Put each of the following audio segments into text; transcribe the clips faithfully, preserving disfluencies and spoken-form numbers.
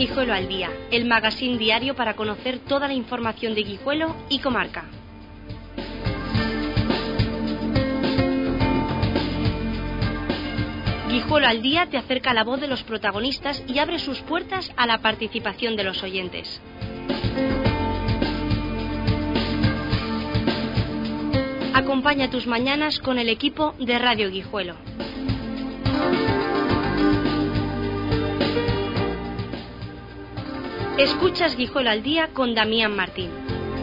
Guijuelo al Día, el magazín diario para conocer toda la información de Guijuelo y comarca. Guijuelo al Día te acerca la voz de los protagonistas y abre sus puertas a la participación de los oyentes. Acompaña tus mañanas con el equipo de Radio Guijuelo. Escuchas Guijuelo al Día con Damián Martín.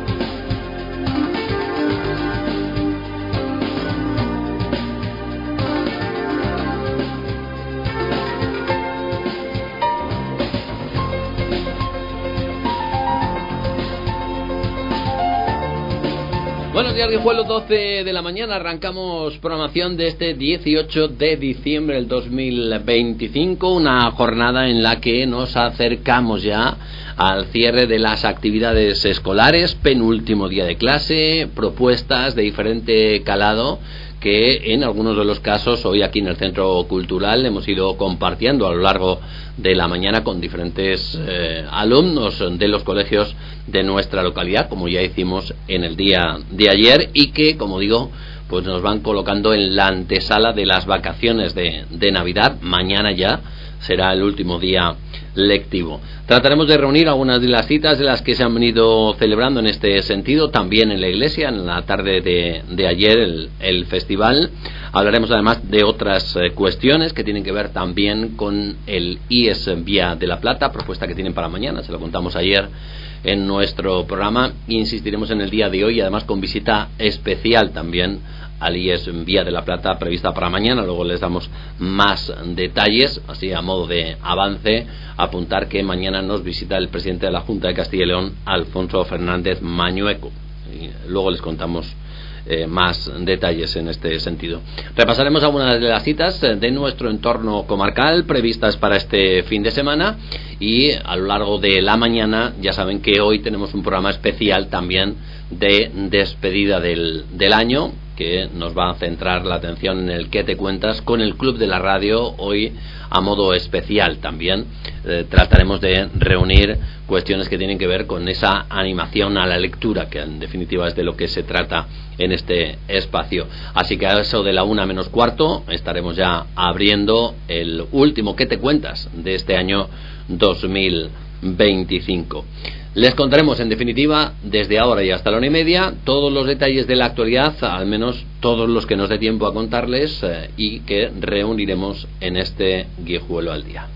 Buenos días, Guijuelo, doce de la mañana, arrancamos programación de este dieciocho de diciembre del dos mil veinticinco, una jornada en la que nos acercamos ya al cierre de las actividades escolares, penúltimo día de clase, propuestas de diferente calado que en algunos de los casos hoy aquí en el Centro Cultural hemos ido compartiendo a lo largo de la mañana con diferentes eh, alumnos de los colegios de nuestra localidad, como ya hicimos en el día de ayer, y que, como digo, pues nos van colocando en la antesala de las vacaciones de, de Navidad. Mañana ya será el último día lectivo. Trataremos de reunir algunas de las citas de las que se han venido celebrando en este sentido, también en la iglesia, en la tarde de, de ayer, el, el festival. Hablaremos además de otras eh, cuestiones que tienen que ver también con el I E S Vía de la Plata, propuesta que tienen para mañana, se lo contamos ayer en nuestro programa. Insistiremos en el día de hoy, además con visita especial también al I E S Vía de la Plata prevista para mañana. Luego les damos más detalles, así a modo de avance, apuntar que mañana nos visita el presidente de la Junta de Castilla y León, Alfonso Fernández Mañueco, y luego les contamos eh, más detalles en este sentido. Repasaremos algunas de las citas de nuestro entorno comarcal previstas para este fin de semana, y a lo largo de la mañana ya saben que hoy tenemos un programa especial también de despedida del, del año, que nos va a centrar la atención en el ¿Qué te cuentas? Con el Club de la Radio, hoy a modo especial también. Eh, trataremos de reunir cuestiones que tienen que ver con esa animación a la lectura, que en definitiva es de lo que se trata en este espacio. Así que a eso de la una menos cuarto estaremos ya abriendo el último ¿Qué te cuentas? De este año dos mil veinticinco. Les contaremos en definitiva desde ahora y hasta la una y media todos los detalles de la actualidad, al menos todos los que nos dé tiempo a contarles, eh, y que reuniremos en este Guijuelo al Día.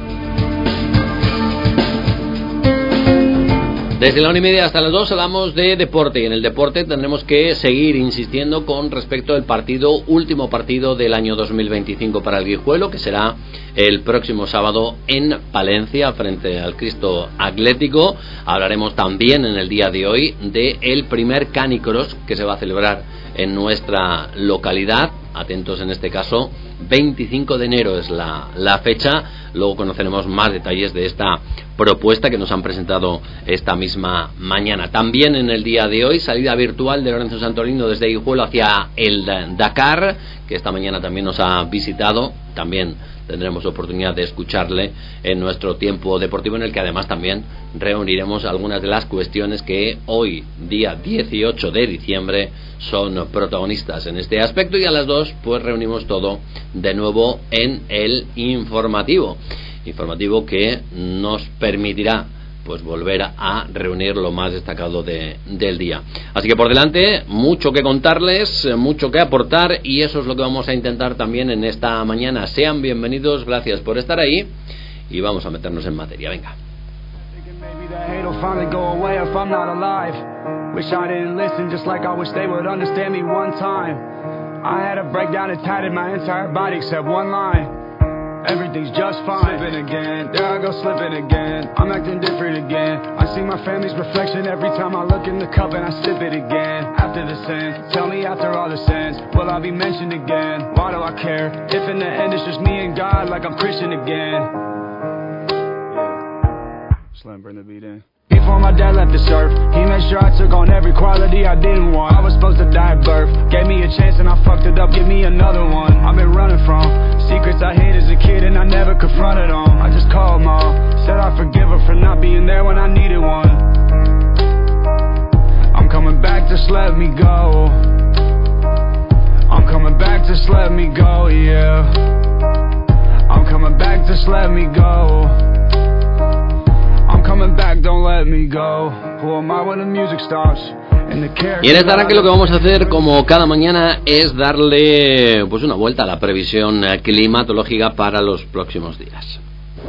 Desde la una y media hasta las dos hablamos de deporte, y en el deporte tendremos que seguir insistiendo con respecto al partido, último partido del año dos mil veinticinco para el Guijuelo, que será el próximo sábado en Palencia frente al Cristo Atlético. Hablaremos también en el día de hoy de el primer canicross que se va a celebrar en nuestra localidad. Atentos en este caso, veinticinco de enero es la, la fecha. Luego conoceremos más detalles de esta propuesta que nos han presentado esta misma mañana. También en el día de hoy, salida virtual de Lorenzo Santolino desde Guijuelo hacia el Dakar, que esta mañana también nos ha visitado. También tendremos oportunidad de escucharle en nuestro tiempo deportivo, en el que además también reuniremos algunas de las cuestiones que hoy, día dieciocho de diciembre, son protagonistas en este aspecto. Y a las dos pues reunimos todo de nuevo en el informativo informativo que nos permitirá pues volver a reunir lo más destacado de, del día. Así que por delante, mucho que contarles, mucho que aportar, y eso es lo que vamos a intentar también en esta mañana. Sean bienvenidos, gracias por estar ahí, y vamos a meternos en materia. Venga. Everything's just fine. Slipping again, there I go slipping again. I'm acting different again. I see my family's reflection every time I look in the cup and I sip it again. After the sin, tell me after all the sins, will I be mentioned again? Why do I care? If in the end it's just me and God, like I'm Christian again. Slam, bring the beat in. before my dad left the surf. He made sure I took on every quality I didn't want. I was supposed to die at birth. Gave me a chance and I fucked it up, give me another one. I've been running from secrets I hid as a kid and I never confronted them. I just called mom, said I forgive her for not being there when I needed one. I'm coming back, just let me go. I'm coming back, just let me go, yeah. I'm coming back, just let me go. I'm coming back, don't let me go. Who am I when the music stops? Y en esta arranque lo que vamos a hacer, como cada mañana, es darle pues una vuelta a la previsión climatológica para los próximos días.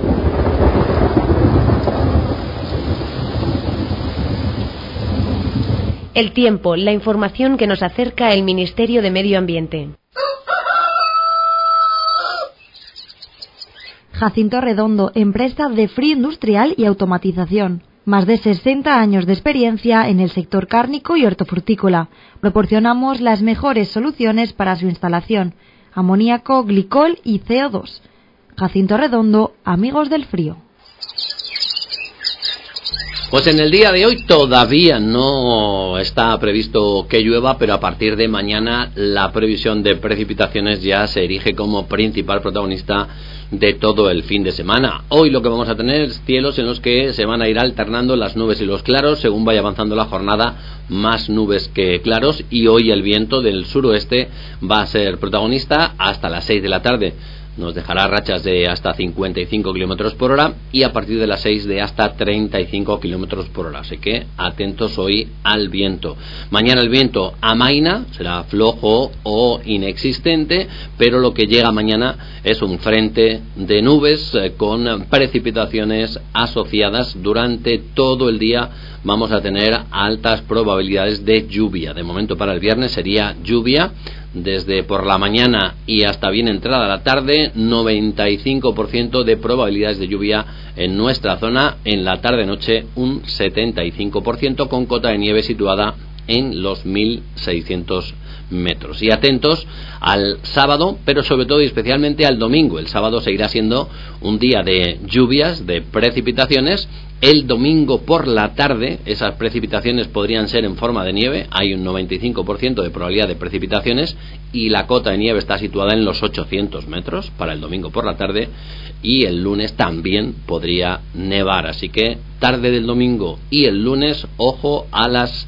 El tiempo, la información que nos acerca el Ministerio de Medio Ambiente. Jacinto Redondo, empresa de frío industrial y automatización. Más de sesenta años de experiencia en el sector cárnico y hortofrutícola. Proporcionamos las mejores soluciones para su instalación: amoníaco, glicol y C O dos. Jacinto Redondo, amigos del frío. Pues en el día de hoy todavía no está previsto que llueva, pero a partir de mañana la previsión de precipitaciones ya se erige como principal protagonista de todo el fin de semana. Hoy lo que vamos a tener es cielos en los que se van a ir alternando las nubes y los claros según vaya avanzando la jornada, más nubes que claros, y hoy el viento del suroeste va a ser protagonista hasta las seis de la tarde. Nos dejará rachas de hasta cincuenta y cinco kilómetros por hora y a partir de las seis de hasta treinta y cinco kilómetros por hora. Así que atentos hoy al viento. Mañana el viento amaina, será flojo o inexistente, pero lo que llega mañana es un frente de nubes eh, con precipitaciones asociadas durante todo el día. Vamos a tener altas probabilidades de lluvia. De momento para el viernes sería lluvia desde por la mañana y hasta bien entrada la tarde, noventa y cinco por ciento de probabilidades de lluvia en nuestra zona. En la tarde-noche un setenta y cinco por ciento, con cota de nieve situada en los mil seiscientos metros. Y atentos al sábado, pero sobre todo y especialmente al domingo. El sábado seguirá siendo un día de lluvias, de precipitaciones. El domingo por la tarde esas precipitaciones podrían ser en forma de nieve. Hay un noventa y cinco por ciento de probabilidad de precipitaciones y la cota de nieve está situada en los ochocientos metros para el domingo por la tarde, y el lunes también podría nevar. Así que tarde del domingo y el lunes, ojo a las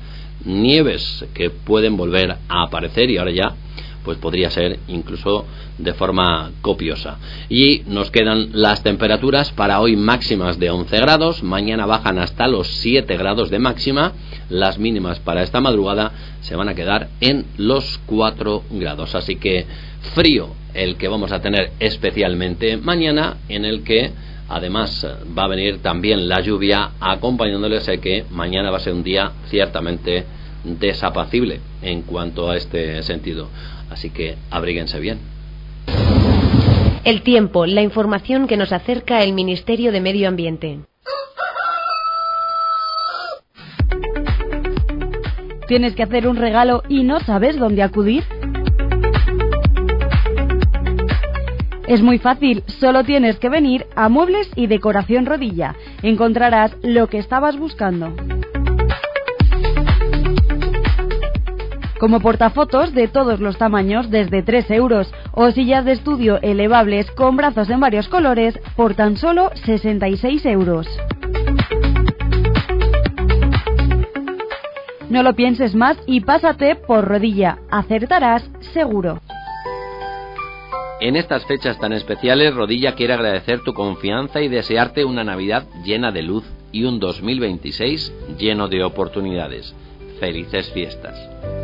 nieves que pueden volver a aparecer, y ahora ya pues podría ser incluso de forma copiosa. Y nos quedan las temperaturas para hoy: máximas de once grados, mañana bajan hasta los siete grados de máxima, las mínimas para esta madrugada se van a quedar en los cuatro grados. Así que frío el que vamos a tener especialmente mañana, en el que además va a venir también la lluvia acompañándole. Sé que mañana va a ser un día ciertamente desapacible en cuanto a este sentido, así que abríguense bien. El tiempo, la información que nos acerca el Ministerio de Medio Ambiente. ¿Tienes que hacer un regalo y no sabes dónde acudir? Es muy fácil, solo tienes que venir a Muebles y Decoración Rodilla. Encontrarás lo que estabas buscando. Como portafotos de todos los tamaños desde tres euros, o sillas de estudio elevables con brazos en varios colores por tan solo sesenta y seis euros. No lo pienses más y pásate por Rodilla, acertarás seguro. En estas fechas tan especiales, Rodilla quiere agradecer tu confianza y desearte una Navidad llena de luz y un dos mil veintiséis lleno de oportunidades. Felices fiestas.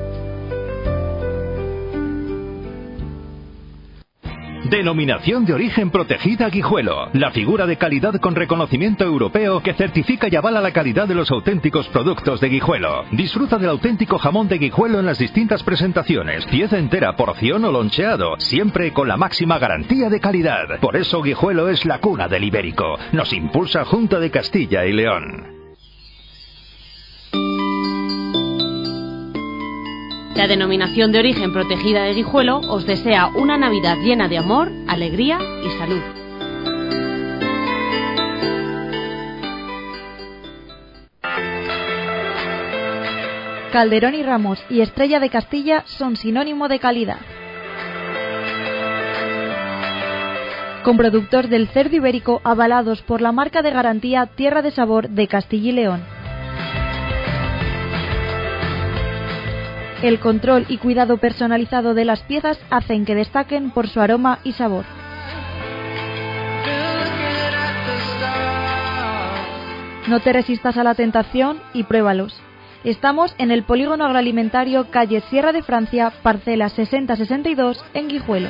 Denominación de origen protegida Guijuelo. La figura de calidad con reconocimiento europeo que certifica y avala la calidad de los auténticos productos de Guijuelo. Disfruta del auténtico jamón de Guijuelo en las distintas presentaciones. Pieza entera, porción o loncheado. Siempre con la máxima garantía de calidad. Por eso Guijuelo es la cuna del ibérico. Nos impulsa Junta de Castilla y León. La Denominación de Origen Protegida de Guijuelo os desea una Navidad llena de amor, alegría y salud. Calderón y Ramos y Estrella de Castilla son sinónimo de calidad. Con productos del cerdo ibérico avalados por la marca de garantía Tierra de Sabor de Castilla y León. El control y cuidado personalizado de las piezas hacen que destaquen por su aroma y sabor. No te resistas a la tentación y pruébalos. Estamos en el Polígono Agroalimentario, calle Sierra de Francia, parcela sesenta sesenta y dos, en Guijuelo.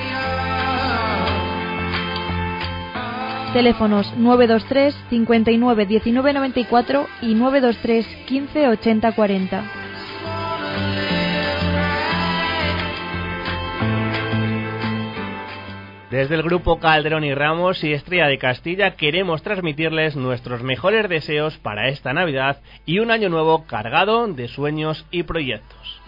Teléfonos nueve dos tres, cincuenta y nueve, diecinueve noventa y cuatro y nueve dos tres, quince, ochenta, cuarenta. Desde el grupo Calderón y Ramos y Estrella de Castilla queremos transmitirles nuestros mejores deseos para esta Navidad y un año nuevo cargado de sueños y proyectos.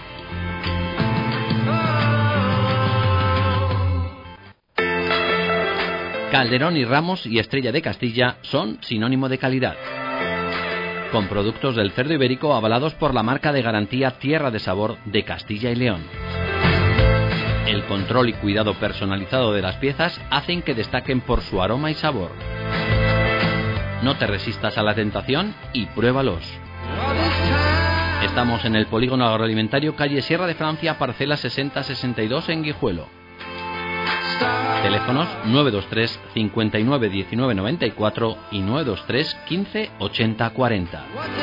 Calderón y Ramos y Estrella de Castilla son sinónimo de calidad. Con productos del cerdo ibérico avalados por la marca de garantía Tierra de Sabor de Castilla y León. El control y cuidado personalizado de las piezas hacen que destaquen por su aroma y sabor. No te resistas a la tentación y pruébalos. Estamos en el Polígono Agroalimentario, calle Sierra de Francia, parcela sesenta sesenta y dos, en Guijuelo. Teléfonos nueve dos tres, cincuenta y nueve, diecinueve noventa y cuatro y nueve dos tres, quince, ochenta, cuarenta.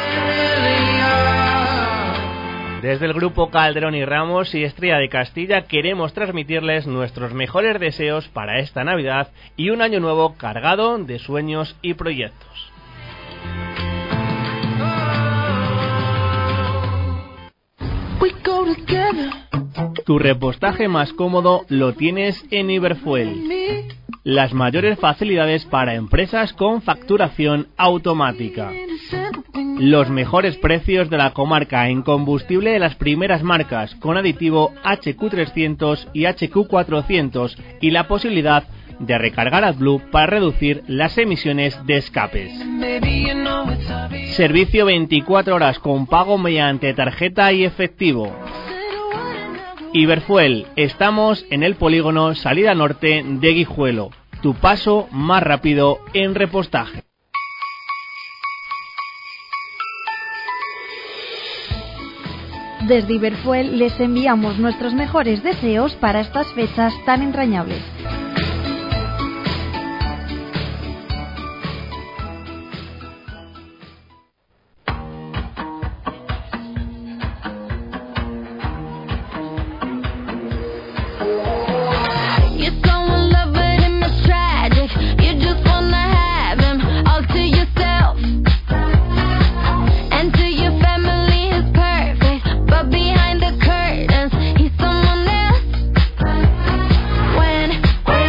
Desde el grupo Calderón y Ramos y Estrella de Castilla queremos transmitirles nuestros mejores deseos para esta Navidad y un año nuevo cargado de sueños y proyectos. Tu repostaje más cómodo lo tienes en Iberfuel. Las mayores facilidades para empresas con facturación automática. Los mejores precios de la comarca en combustible de las primeras marcas con aditivo H Q trescientos y H Q cuatrocientos y la posibilidad de recargar AdBlue para reducir las emisiones de escapes. Servicio veinticuatro horas con pago mediante tarjeta y efectivo. Iberfuel, estamos en el polígono Salida Norte de Guijuelo. Tu paso más rápido en repostaje. Desde Iberfuel les enviamos nuestros mejores deseos para estas fechas tan entrañables. When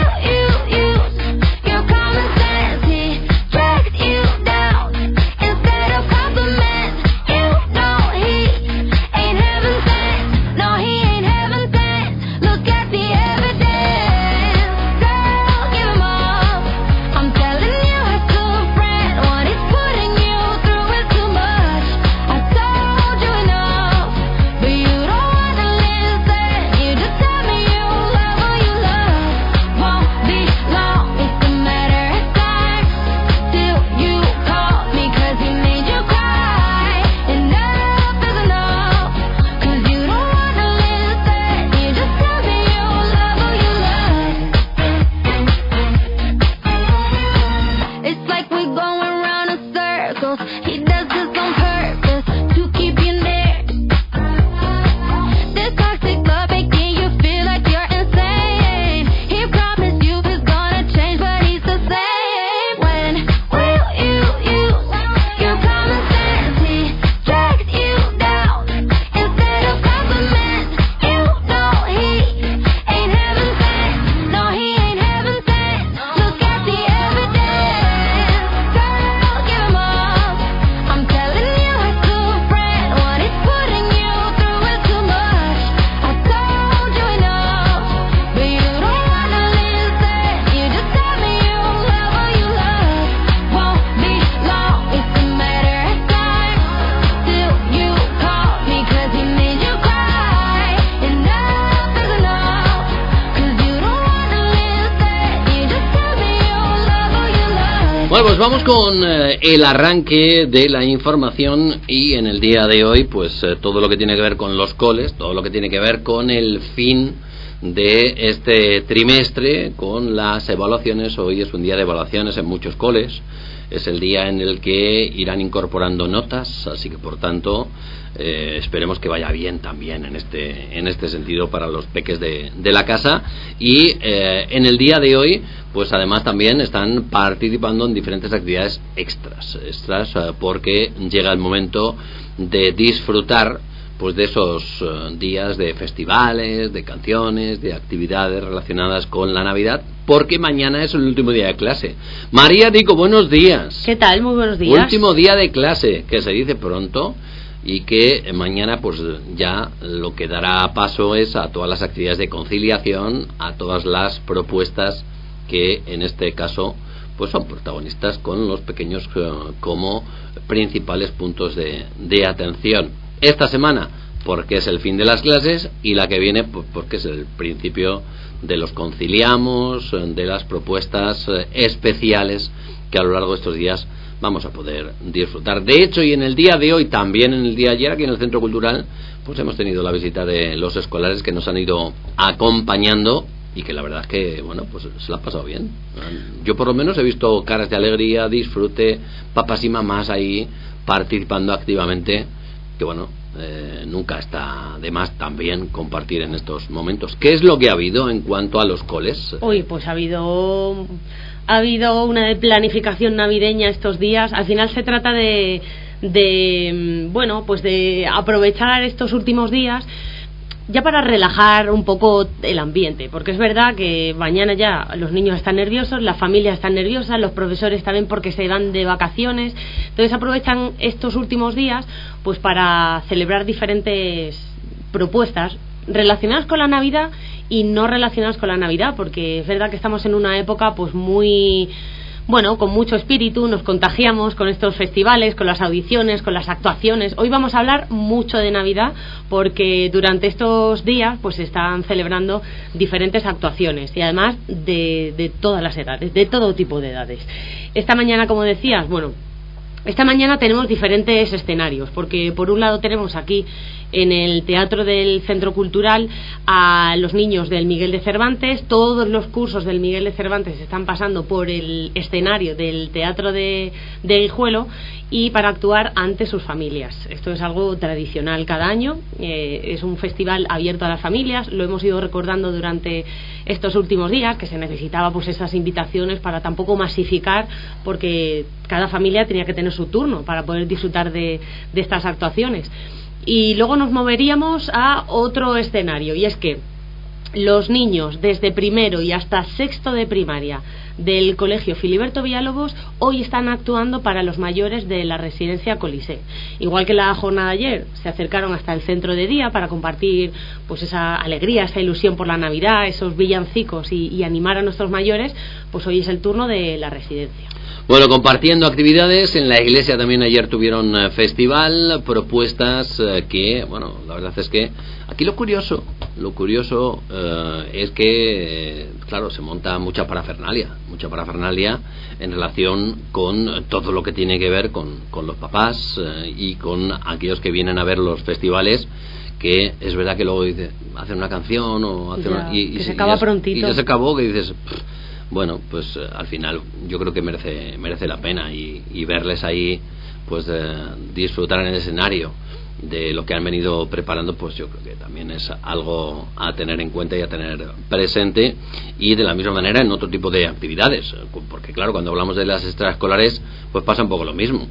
Bueno, pues vamos con eh, el arranque de la información y en el día de hoy, pues eh, todo lo que tiene que ver con los coles, todo lo que tiene que ver con el fin de este trimestre, con las evaluaciones. Hoy es un día de evaluaciones en muchos coles, es el día en el que irán incorporando notas, así que por tanto eh, esperemos que vaya bien también en este en este sentido para los peques de, de la casa. Y eh, en el día de hoy, pues además también están participando en diferentes actividades extras, extras eh, porque llega el momento de disfrutar pues de esos uh, días de festivales, de canciones, de actividades relacionadas con la Navidad, porque mañana es el último día de clase. María Dico, buenos días. ¿Qué tal? Muy buenos días. Último día de clase, que se dice pronto, y que mañana pues ya lo que dará paso es a todas las actividades de conciliación, a todas las propuestas que en este caso pues son protagonistas con los pequeños uh, como principales puntos de, de atención. Esta semana porque es el fin de las clases y la que viene pues porque es el principio de los conciliamos, de las propuestas eh, especiales que a lo largo de estos días vamos a poder disfrutar. De hecho, y en el día de hoy, también en el día de ayer, aquí en el Centro Cultural, pues hemos tenido la visita de los escolares que nos han ido acompañando y que la verdad es que, bueno, pues se la ha pasado bien. Yo por lo menos he visto caras de alegría, disfrute, papás y mamás ahí participando activamente, que bueno, eh, nunca está de más también compartir en estos momentos. ¿Qué es lo que ha habido en cuanto a los coles? Uy, pues ha habido ha habido una planificación navideña estos días. Al final se trata de de bueno, pues de aprovechar estos últimos días ya para relajar un poco el ambiente, porque es verdad que mañana ya los niños están nerviosos, las familias están nerviosas, los profesores también porque se van de vacaciones, entonces aprovechan estos últimos días pues para celebrar diferentes propuestas relacionadas con la Navidad y no relacionadas con la Navidad, porque es verdad que estamos en una época pues muy... bueno, con mucho espíritu, nos contagiamos con estos festivales, con las audiciones, con las actuaciones. Hoy vamos a hablar mucho de Navidad porque durante estos días pues se están celebrando diferentes actuaciones y además de, de todas las edades, de todo tipo de edades. Esta mañana, como decías, bueno, esta mañana tenemos diferentes escenarios, porque por un lado tenemos aquí en el Teatro del Centro Cultural a los niños del Miguel de Cervantes. Todos los cursos del Miguel de Cervantes están pasando por el escenario del Teatro de, de Guijuelo y para actuar ante sus familias. Esto es algo tradicional cada año, eh, es un festival abierto a las familias. Lo hemos ido recordando durante estos últimos días, que se necesitaba pues esas invitaciones para tampoco masificar, porque cada familia tenía que tener su turno para poder disfrutar de, de estas actuaciones. Y luego nos moveríamos a otro escenario, y es que los niños desde primero y hasta sexto de primaria del Colegio Filiberto Villalobos hoy están actuando para los mayores de la residencia Colisée. Igual que la jornada de ayer, se acercaron hasta el centro de día para compartir pues esa alegría, esa ilusión por la Navidad, esos villancicos y, y animar a nuestros mayores, pues hoy es el turno de la residencia. Bueno, compartiendo actividades, en la iglesia también ayer tuvieron eh, festival, propuestas eh, que, bueno, la verdad es que aquí lo curioso, lo curioso eh, es que, eh, claro, se monta mucha parafernalia, mucha parafernalia en relación con todo lo que tiene que ver con, con los papás eh, y con aquellos que vienen a ver los festivales, que es verdad que luego dice, hacen una canción o hacen ya, una, y, y, que se y acaba ya, prontito. y ya se acabó, que dices... Pff, bueno, pues eh, al final yo creo que merece merece la pena y, y verles ahí pues eh, disfrutar en el escenario de lo que han venido preparando, pues yo creo que también es algo a tener en cuenta y a tener presente. Y de la misma manera en otro tipo de actividades, porque claro, cuando hablamos de las extraescolares pues pasa un poco lo mismo.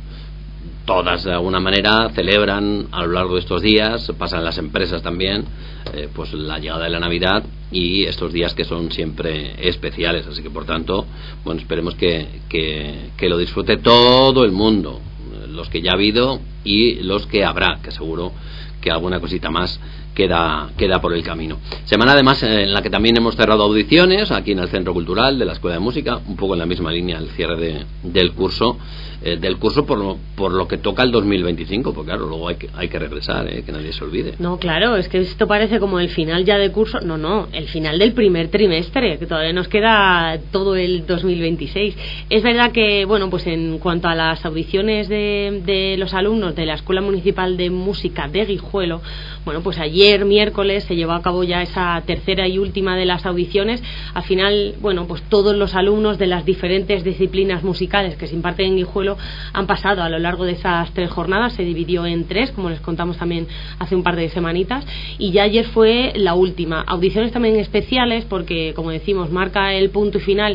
Todas de alguna manera celebran a lo largo de estos días, pasan las empresas también, eh, pues la llegada de la Navidad y estos días que son siempre especiales. Así que por tanto, bueno, esperemos que, que, que lo disfrute todo el mundo, los que ya ha habido y los que habrá, que seguro que alguna cosita más queda queda por el camino. Semana además en la que también hemos cerrado audiciones aquí en el Centro Cultural de la Escuela de Música, un poco en la misma línea el cierre de, del curso eh, del curso por lo, por lo que toca el dos mil veinticinco, porque claro, luego hay que, hay que regresar, eh, que nadie se olvide. No, claro, es que esto parece como el final ya de curso. No, no, el final del primer trimestre, que todavía nos queda todo el dos mil veintiséis. Es verdad que, bueno, pues en cuanto a las audiciones de, de los alumnos de la Escuela Municipal de Música de Guijuelo, bueno, pues ayer miércoles se llevó a cabo ya esa tercera y última de las audiciones. Al final, bueno, pues todos los alumnos de las diferentes disciplinas musicales que se imparten en Guijuelo han pasado a lo largo de esas tres jornadas. Se dividió en tres, como les contamos también hace un par de semanitas, y ya ayer fue la última. Audiciones también especiales porque, como decimos, marca el punto y final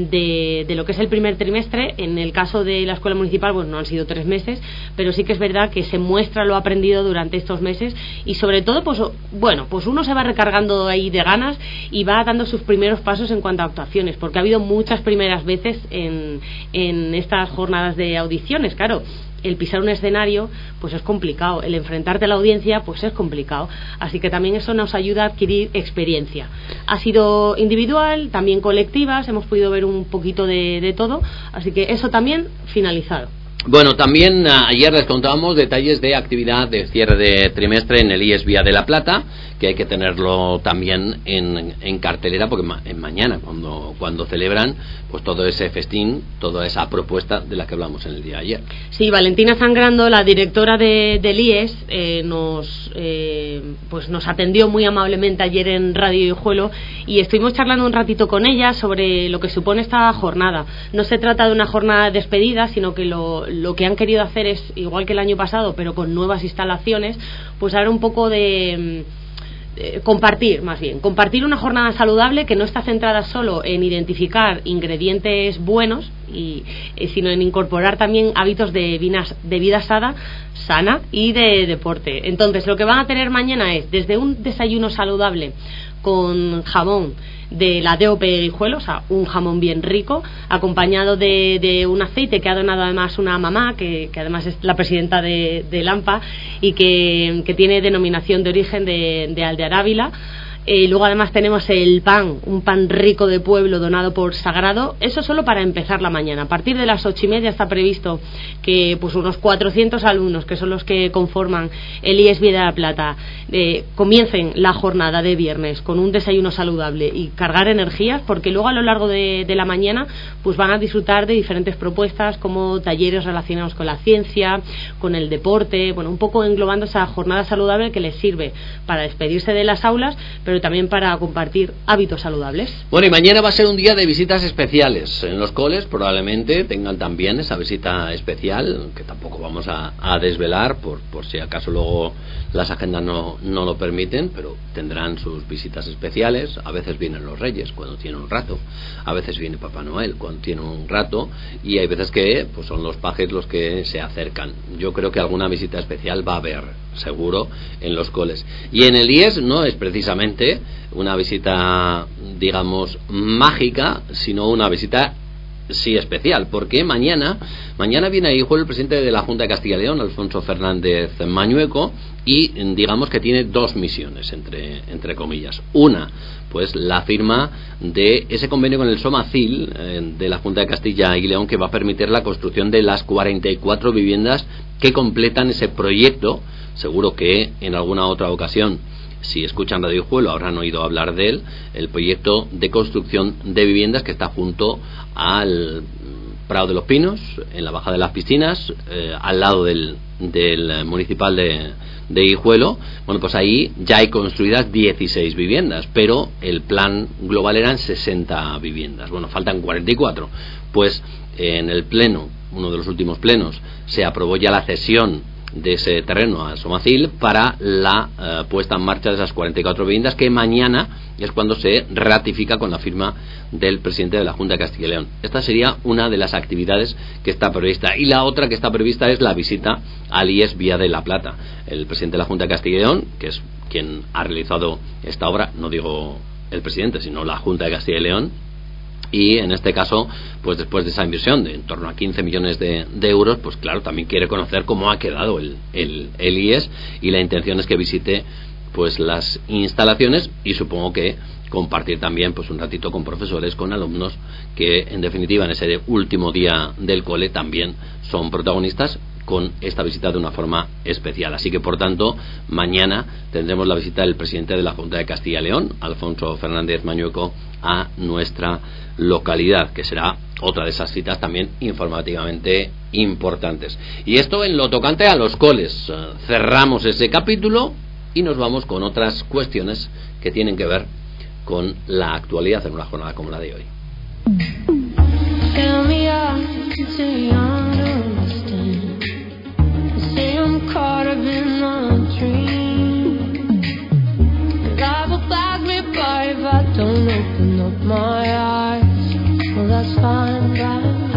de, de lo que es el primer trimestre. En el caso de la Escuela Municipal, bueno, no han sido tres meses, pero sí que es verdad que se muestra lo aprendido durante estos meses, y sobre todo, pues bueno, pues uno se va recargando ahí de ganas y va dando sus primeros pasos en cuanto a actuaciones, porque ha habido muchas primeras veces en, en estas jornadas de audiciones. Claro, el pisar un escenario pues es complicado, el enfrentarte a la audiencia pues es complicado, así que también eso nos ayuda a adquirir experiencia. Ha sido individual, también colectivas, hemos podido ver un poquito de, de todo, así que eso también finalizado. Bueno, también uh, ayer les contábamos detalles de actividad de cierre de trimestre en el I E S Vía de la Plata, que hay que tenerlo también en, en cartelera, porque ma- en mañana, cuando cuando celebran pues todo ese festín, toda esa propuesta de la que hablamos en el día de ayer. Sí, Valentina Sangrando, la directora de, del I E S, eh, nos eh, pues nos atendió muy amablemente ayer en Radio Guijuelo y estuvimos charlando un ratito con ella sobre lo que supone esta jornada. No se trata de una jornada de despedida, sino que lo, lo que han querido hacer es, igual que el año pasado, pero con nuevas instalaciones, pues dar un poco de... Eh, compartir, más bien, compartir una jornada saludable que no está centrada solo en identificar ingredientes buenos, y, eh, sino en incorporar también hábitos de, vinas, de vida sana, sana y de deporte. Entonces, lo que van a tener mañana es desde un desayuno saludable con jamón de la D O P de Guijuelo, o sea, un jamón bien rico, acompañado de, de un aceite que ha donado además una mamá, que, que además es la presidenta de, de Lampa y que, que tiene denominación de origen de, de Aldear Ávila. Eh, luego además tenemos el pan, un pan rico de pueblo donado por Sagrado. Eso solo para empezar la mañana. A partir de las ocho y media está previsto que pues unos cuatrocientos alumnos, que son los que conforman el I E S Vía de la Plata, eh, comiencen la jornada de viernes con un desayuno saludable y cargar energías, porque luego a lo largo de, de la mañana pues van a disfrutar de diferentes propuestas como talleres relacionados con la ciencia, con el deporte, bueno, un poco englobando esa jornada saludable que les sirve para despedirse de las aulas, pero pero también para compartir hábitos saludables. Bueno, y mañana va a ser un día de visitas especiales. En los coles probablemente tengan también esa visita especial, que tampoco vamos a, a desvelar por, por si acaso luego las agendas no, no lo permiten, pero tendrán sus visitas especiales. A veces vienen los Reyes cuando tienen un rato, a veces viene Papá Noel cuando tiene un rato, y hay veces que pues son los pajes los que se acercan. Yo creo que alguna visita especial va a haber, seguro, en los coles. Y en el I E S no es precisamente una visita, digamos, mágica, sino una visita sí especial, porque mañana mañana viene a Guijuelo el presidente de la Junta de Castilla y León, Alfonso Fernández Mañueco, y digamos que tiene dos misiones, entre, entre comillas. Una, pues la firma de ese convenio con el Somacil eh, de la Junta de Castilla y León, que va a permitir la construcción de las cuarenta y cuatro viviendas que completan ese proyecto. Seguro que en alguna otra ocasión, si escuchan Radio Guijuelo, habrán oído hablar de él, el proyecto de construcción de viviendas que está junto al Prado de los Pinos, en la Baja de las Piscinas, eh, al lado del, del municipal de, de Guijuelo. Bueno, pues ahí ya hay construidas dieciséis viviendas, pero el plan global eran sesenta viviendas. Bueno, faltan cuarenta y cuatro. Pues eh, en el pleno, uno de los últimos plenos, se aprobó ya la cesión de ese terreno a Somacil para la uh, puesta en marcha de esas cuarenta y cuatro viviendas, que mañana es cuando se ratifica con la firma del presidente de la Junta de Castilla y León. Esta sería una de las actividades que está prevista, y la otra que está prevista es la visita al I E S Vía de la Plata. El presidente de la Junta de Castilla y León, que es quien ha realizado esta obra, no digo el presidente, sino la Junta de Castilla y León, y en este caso, pues después de esa inversión de en torno a quince millones de, de euros, pues claro, también quiere conocer cómo ha quedado el, el, el I E S, y la intención es que visite pues las instalaciones, y supongo que compartir también pues un ratito con profesores, con alumnos, que en definitiva en ese último día del cole también son protagonistas, con esta visita de una forma especial. Así que, por tanto, mañana tendremos la visita del presidente de la Junta de Castilla y León, Alfonso Fernández Mañueco, a nuestra localidad, que será otra de esas citas también informativamente importantes. Y esto en lo tocante a los coles. Cerramos ese capítulo y nos vamos con otras cuestiones que tienen que ver con la actualidad en una jornada como la de hoy. Caught up in a dream. Life will pass me by if I don't open up my eyes. Well, that's fine by me.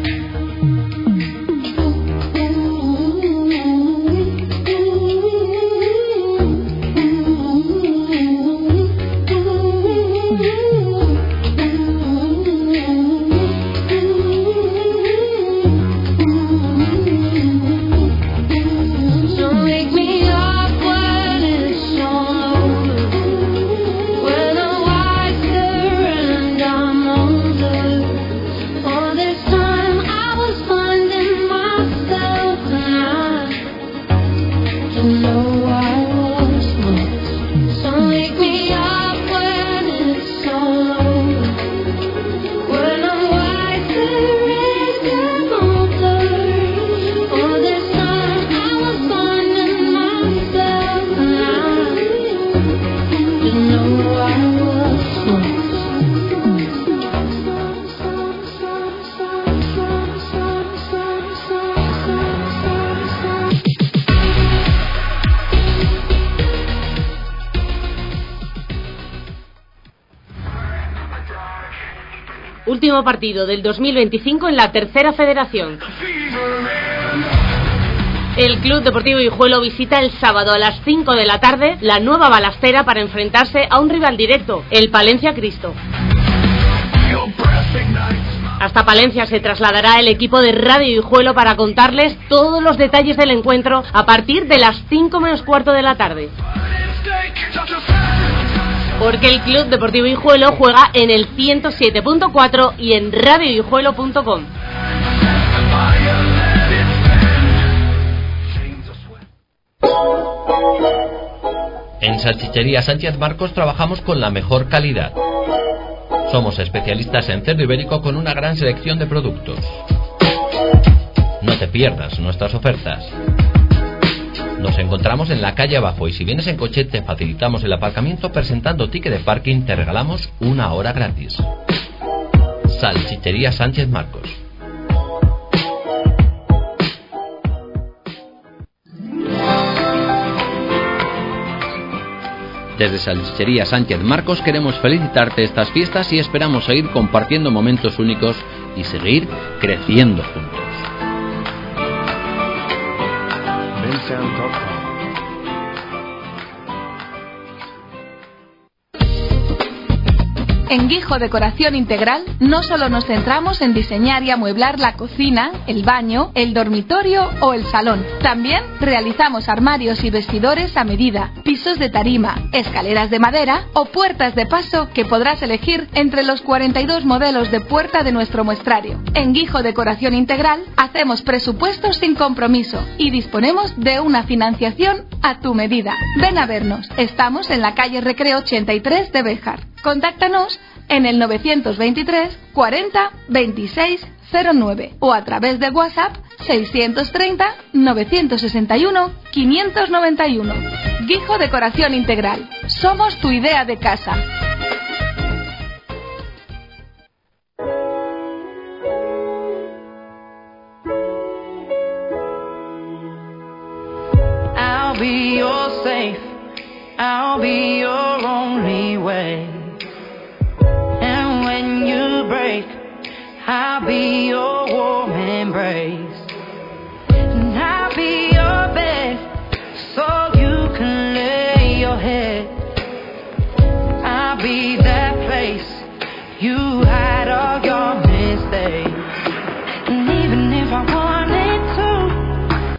Último partido del dos mil veinticinco en la tercera federación. El Club Deportivo Guijuelo visita el sábado a las cinco de la tarde la Nueva Balastera para enfrentarse a un rival directo, el Palencia Cristo. Hasta Palencia se trasladará el equipo de Radio Guijuelo para contarles todos los detalles del encuentro a partir de las cinco menos cuarto de la tarde. Porque el Club Deportivo Guijuelo juega en el ciento siete punto cuatro y en radio guijuelo punto com. En Salchichería Sánchez Marcos trabajamos con la mejor calidad. Somos especialistas en cerdo ibérico con una gran selección de productos. No te pierdas nuestras ofertas. Nos encontramos en la calle abajo y si vienes en coche te facilitamos el aparcamiento presentando ticket de parking, te regalamos una hora gratis. Salchichería Sánchez Marcos. Desde Salchichería Sánchez Marcos queremos felicitarte estas fiestas y esperamos seguir compartiendo momentos únicos y seguir creciendo juntos. En Guijo Decoración Integral no solo nos centramos en diseñar y amueblar la cocina, el baño, el dormitorio o el salón. También realizamos armarios y vestidores a medida, pisos de tarima, escaleras de madera o puertas de paso que podrás elegir entre los cuarenta y dos modelos de puerta de nuestro muestrario. En Guijo Decoración Integral hacemos presupuestos sin compromiso y disponemos de una financiación a tu medida. Ven a vernos. Estamos en la calle Recreo ochenta y tres de Béjar. Contáctanos en el novecientos veintitrés cuarenta veintiséis cero nueve o a través de WhatsApp seiscientos treinta novecientos sesenta y uno quinientos noventa y uno. Guijo Decoración Integral. Somos tu idea de casa. I'll be your safe. I'll be your only way. And when you break, I'll be your warm embrace. And I'll be your bed, so you can lay your head. I'll be that place you hide all your mistakes.